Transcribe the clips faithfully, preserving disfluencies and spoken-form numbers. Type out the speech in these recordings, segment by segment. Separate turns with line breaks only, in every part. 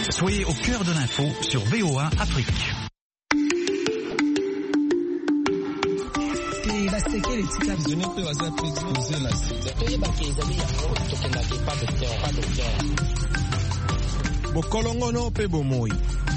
Soyez au cœur de l'info sur V O A Afrique.
Bokolongono pe bomoi.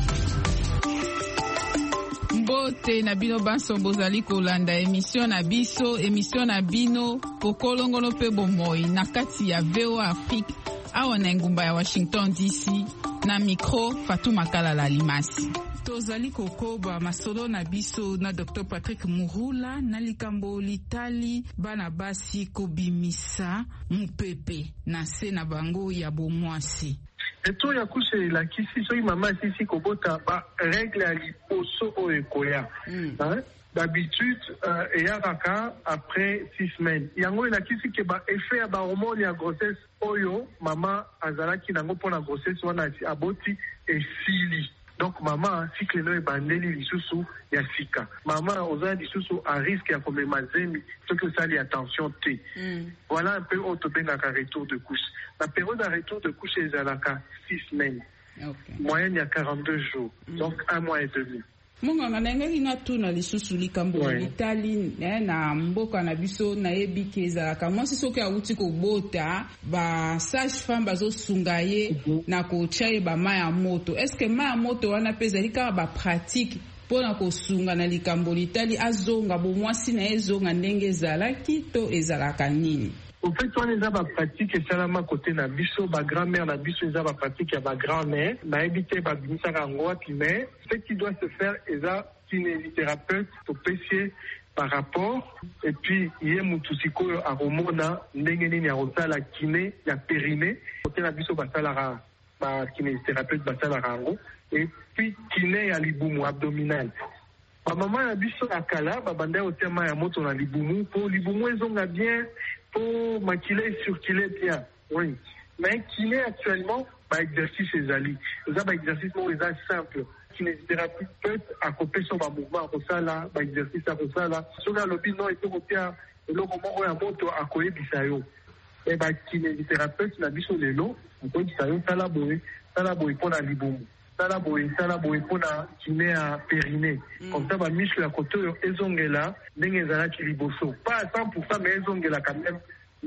Mbote na bino banso bozali kolanda émission na biso émission na bino Bokolongono pe bomoi na kati ya V O A Afrique awa na ngumba ya Washington D C na micro Fatou Makalala Limasi. Tozali kokoba masolo na biso na Docteur Patrick Mouroula na likambo litali bana basi kobimisa mupepe na se na bango ya bomwasi.
Eto ya kushe la kisi soki mama sisi kobota ba règle ya liposo o ekoya. Mm. Hein? D'habitude euh, eyaka après six semaines. Yango la kisi ke ba effet ya ba hormone ya grossesse oyo mama azalaki nango pona grossesse wana aboti esili. Donc maman cycle no ebandeli lisusu ya sika. Maman oza lisusu a risque ya komema zemi soki osali attention te. Mm. Voilà un peu autobengaka retour de couche. La période de retour de couche ezalaka six semaines. Okay. Moyenne ya quarante-deux jours. Mm. Donc un mois et demi.
Munganga na ngeli na tuna lisusu likambo ouais. Litali eh, na mboka na biso na yebi kezalaka mwasi soki awuti kobota ba sage femme bazo sunga ye mm-hmm. na kochaye ba maya moto. Est-ce que maya moto wana peza lika ba pratique pona kosunga na likambo litali azonga bo mwasi na ezonga ndenge ezalaki to ezalaka nini?
Au fait, on les a pas pratique et salama côté na biso, ba grand-mère na biso les a pas pratique ya ba grand-mère, na éviter ba binisa kangoa mais ce qui doit se faire est à kinésithérapeute pour pêcher par rapport et puis yé mutusiko a romona ndenge nini ya rosala kiné ya périnée côté na biso ba salara ba kinésithérapeute ba salara ngo et puis kiné ya libumu abdominal. Ba maman na biso akala ba banda au tema ya moto na libumu pour libumu ezonga bien pour maquiller circuler bien. Oui. Mais kiné actuellement, bah exercice les ali. Ça bah exercice non les simple. Kinésithérapie peut accompagner son mouvement pour ça là, bah exercice pour ça là. Sur la lobby non et tout bien le moment où la moto a collé bisayo. Et bah kinésithérapeute na biso lelo, on peut bisayo ça la boy, ça la boy pour la liboum. Ça la boy, ça la boy pour la kiné à périnée. Comme ça bah muscle à côté ezongela, n'engezala ki liboso. Pas à cent pour cent mais ezongela quand même.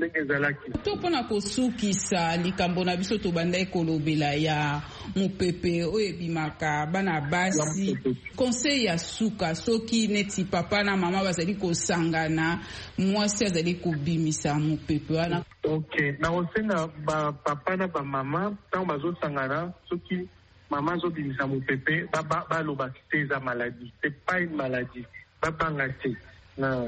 To pona kosukisa likambo na biso to bandai kolobela ya mupepe oyebimaka bana basi conseil ya suka soki neti papa na mama bazali kosangana mwasi azali kobimisa mupepe wana.
OK, na osenga ba papa na ba mama tant bazo sangana soki maman zo bimisa mupepe ba ba, ba loba c'est une maladie, c'est pas une maladie. Ba bangate. Non.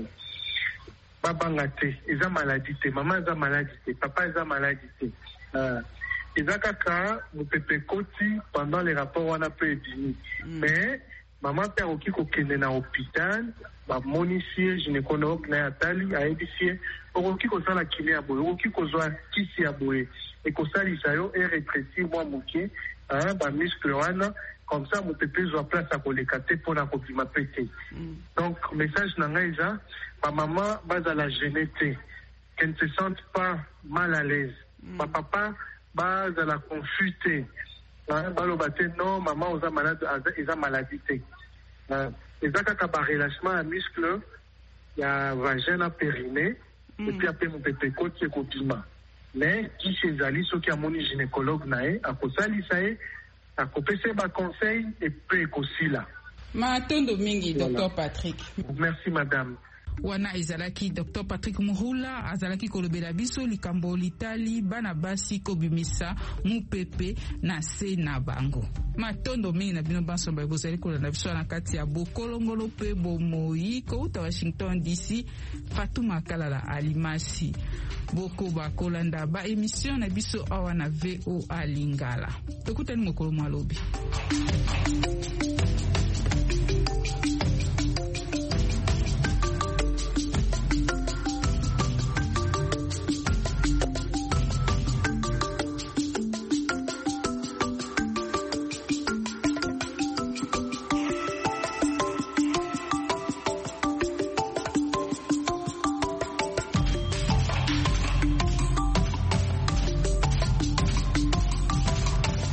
Babanga te, eza maladie te, maman eza maladie te, papa eza maladie te. Euh, eza kaka mupepe koti pendant les rapports wana peut edini. Mm. Mais maman pe oki ko kende na hôpital, ba monisie gynécologue na atali a edisie, oki ko sala kiné ya boye, oki ko zwa kisi ya boye, et ko sali sayo et rétrécir moi muke, hein, ba muscle wana. Comme ça, mon pépé soit place à collecter pour la copie ma pété. Donc, message n'angaïza, ma maman va à la génétique, qu'elle ne se sente pas mal à l'aise. Mm. Ma papa va à la confuter. Hein, non, maman aux malade, ils ont maladie. Et ça, quand il y a relâchement à muscle, il y a vagin à périnée, et puis après mon pépé côte qui est copiment. Mais, qui chez Ali, ceux qui ont mon gynécologue, à cause de ça, à kopese ba conseil et peu aussi là.
Matondo mingi Docteur Patrick.
Merci madame.
Wana ezalaki Docteur Patrick Mouroula azalaki kolobela biso likambo litali bana basi kobimisa mupepe na se na bango. Matondo mingi na bino banso ba bozali kolanda biso na kati ya Bokolongolo pe bomoi ko uta Washington D C. Fatou Makalala Alimasi. Boko ba kolanda ba émission na biso awa na V O A Lingala. Tokutani mokolo malobi.